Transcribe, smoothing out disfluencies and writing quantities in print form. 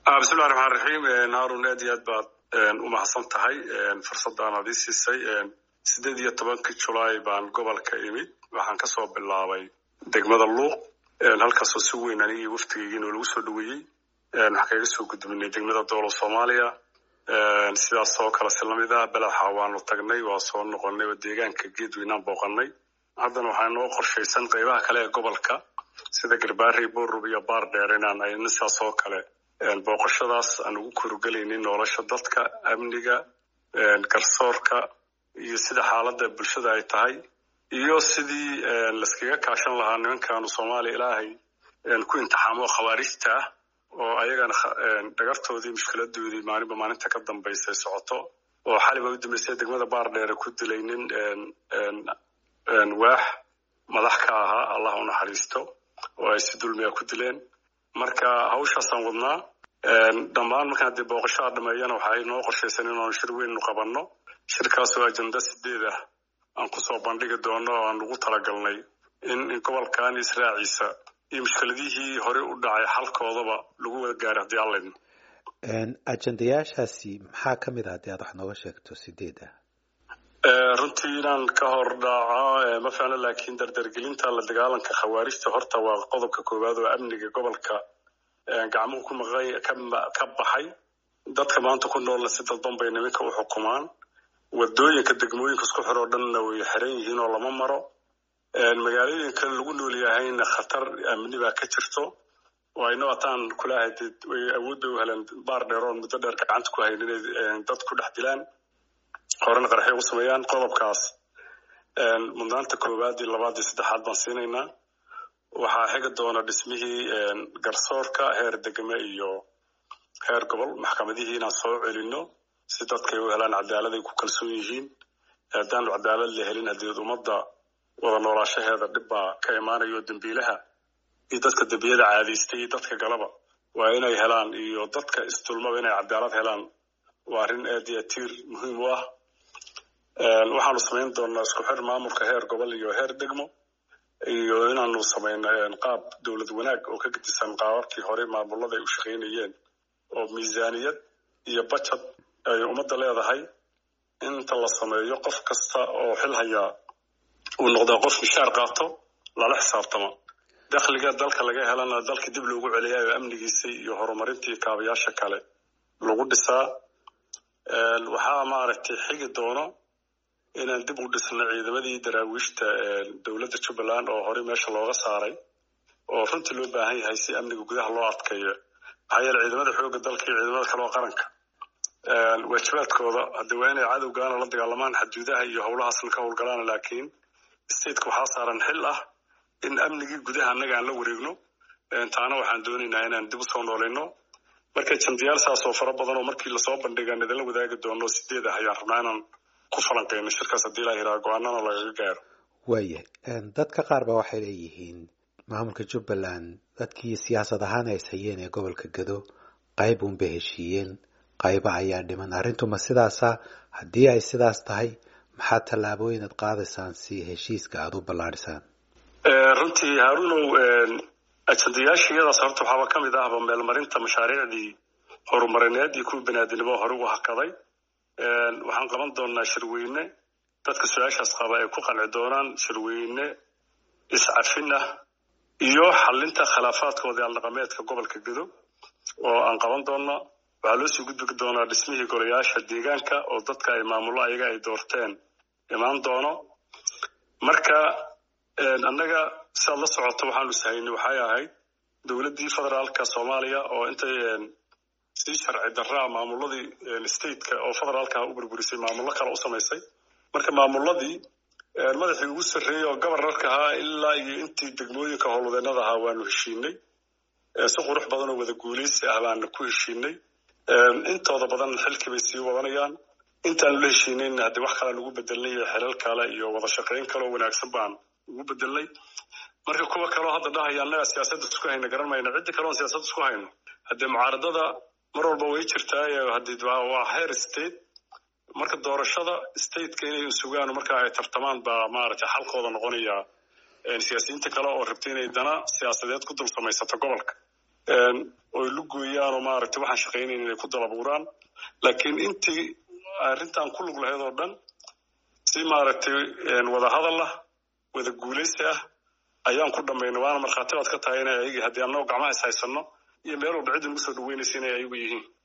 بسم الله الرحمن الرحيم نهار نادي أدباد ومحصنت هاي فرصة أنا دي سي 18 جولاي بان قبل كإيمي وحن كسب بالله دقمة اللوق هالكسو سوي نني وفتيين والوسود ويجي نحكي سو قد من دقمة الدولة الصومالية سيدا الصوك على السلام إذا بلا حوان وطقني وصون نقولني وديجان كجيد وينام بوقني هذا نوحنا نوقر شيء سنة قيبها كله قبل كا سيدا قرباري بور ربيع بار دارنا أي نسا صوك عليه booqashadaas aan ugu korugelaynin nolosha dadka amniga garsoorka iyo sida xaaladda bulshada ay tahay iyo sidii la iskaga kaashan lahaa nimankan Soomaaliya ilaahay ku intixaamo khawaarijta oo ayagana dhagartoodii mushkiladoodii maalinta ka dambeysay socoto oo xaliba u dambeysay degmada Baardheer ku dilaynin waax madax ka ahaa Allah u naxariisto oo ay si dulmiya ku dileen marka hawshaasaan wadnaa dhammaan markaan dib booqashada dhameeyana waxay noo qorshaysan inaan shir weyn u qabanno shirkaas oo ajanda 8 ah aan ku soo bandhigi doono oo aan ugu talagalnay in gobolkan Israaciisa iyo mushkiladihii hore u dhacay halkoodaba lagu wada gaaro hadii alla idmo ajandayaashaasi maxaa ka mid ah hadii aad wax nooga sheegto 8 runtii inaan ka hor dhaco ma fiicna laakiin dardargelinta la dagaalanka khawaarijta horta waa qodobka koowaad oo amniga gobolka gacmuhu ku maqay ka baxay dadka maanta ku nool si dadban bay nimanka u xukumaan wadooyinka degmooyinka isku xiro dhanna way xiran yihiin oo lama maro magaalooyinka lagu nool yahayna khatar amni baa ka jirto oo ay nootaan kula hadid way awood u helaan Baardheer oo muddo dheer gacanta ku hayeen dad ku dhex dilaan horena qarxay u sameeyaan qodobkaas mudnaanta koowaad iyo labaad iyo saddexaad baan siinaynaa waxaa xiga doona dhismihii garsoorka heer degme iyo heer gobol maxkamadihii inaan soo celino si dadka u helaan cadaalad ay ku kalsoon yihiin haddaan cadaalad la helin hadii ummadda wada noolaashaheeda dhib baa ka imaanayo dambiilaha iyo dadka dambiyada caadaystay iyo dadka galaba waa inay helaan iyo dadka istulmaba inay cadaalad helaan waa arrin aad iyo tiir muhiim u ah waxaanu samayn doonaa isku xir maamulka heer gobol iyo heer degmo iyo inaanu samayno qaab dawlad wanaag oo ka gedisan qaababkii hore maamulada ay u shaqeynayeen oo miisaaniyad iyo budget ay ummadda leedahay inta la sameeyo qof kasta oo xil haya uu noqdo qof mishaar qaato lala xisaabtamo dakhliga dalka laga helana dalka dib loogu celiyo amnigiisa iyo horumarintii kaabayaasha kale lagu dhisaa waxaa maaragtay xigi doono inaan dib u dhisno ciidamadii daraawiishta dawladda Jubbaland oo hore meesha looga saaray oo runtii loo baahan yahay si amniga gudaha loo adkeeyo hay'ad ciidamada xoogga dalka iyo ciidamada kale oo qaranka waajibaadkooda hadii waa inay cadowgaana la dagaalamaan xuduudaha iyo howlahaasna ka howlgalaan laakiin state-ku waxaa saaran xil ah in amnigii gudaha annaga aan la wareegno taana waxaan doonaynaa inaan dib u soo noolayno marka jandiyaal saas oo fara badan oo markii la soo bandhigan idin la wadaagi doono 8 ah ayaan rabnaa inaan ku falanqeyno shirkaas hadii la yiraahdo go'aanana laga gaaro dadka qaar ba waxay leeyihiin maamulka Jubbaland dadkii siyaasad ahaan ay hayeen ee gobolka Gado qayb un bay heshiiyeen qayb ayaa dhiman arrintu ma sidaasa hadii ay sidaas tahay maxaa tallaabooyin aad qaadaysaan si heshiiska aad u ballaarisaan runtii Haarunow ajandayaashiyadas horta waxaa ka mid ah meelmarinta mashaariicdii horumarineed iyo kuwa banaadinimo hore u hakaday waxaan qaban doonaa shirweyne dadka su'aashaas qaba ay ku qanci doonaan shirweyne iscafina iyo xalinta khilaafaadkooda dhaqameedka gobolka Gado oo aan qaban doonaa waxaa loo soo gudbi doonaa dhismihii golayaasha deegaanka oo dadka ay maamulo ayaga ay doorteen imaan doono marka annaga sidaad la socoto waxaanu sahaynay waxay ahayd dawladdii federaalka Soomaaliya oo intay si sharci darra maamuladii state-ka oo federaalka u burburisay maamulo kale u sameysay marka maamuladii madaxii ugu sareeyay oo gobolka ahaa ilaa iyo intii degmooyinka howlwadeenada ahaa waanu heshiinay si qurux badan oo wada guuleysi ah baan ku heshiinay intooda badan xilkii bay sii wadanayaan intaan la heshiinayn hadii wax kale lagu bedelay xilal kale iyo wada shaqeyn kale oo wanaagsan baan ugu bedelay marka kuwa kale hadda dhahayaan siyaasadda isku hayna garanayna cid kale oo siyaasadda isku hayno hadii mucaaradada mar walba way jirtaa hadii waa heer state marka doorashada state-ka inay sugaan marka ay tartamaan ba maaragtay xalkooda noqonaya siyaasiyiinta kale oo rabtay inay dana siyaasadeed ku dul samaysato gobolka oy lugooyaan oo maaragtay waxaan shaqaynayn inay ku dalabuuraan laakiin intii arrintan ku lug lahayd oo dhan si maaragtay wada hadal ah wada guulaysi ah ayaan ku dhammaynay waana markhaati baad ka tahay inay ayaga haddii annagoo gacmaha is haysano iyo meel walba cidda nagu soo dhaweynaysa inay ayagu yihiin